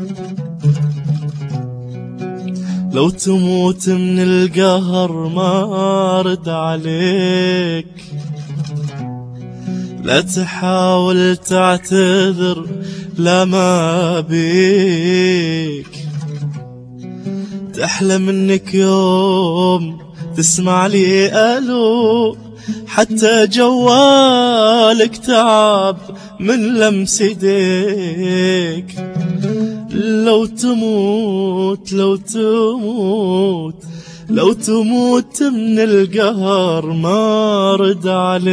لو تموت من القهر ما رد عليك، لا تحاول تعتذر لا ما بيك. تحلم انك يوم تسمع لي ألو، حتى جوالك تعب من لمس يديك. لو تموت لو تموت لو تموت من القهر ما رد عليك.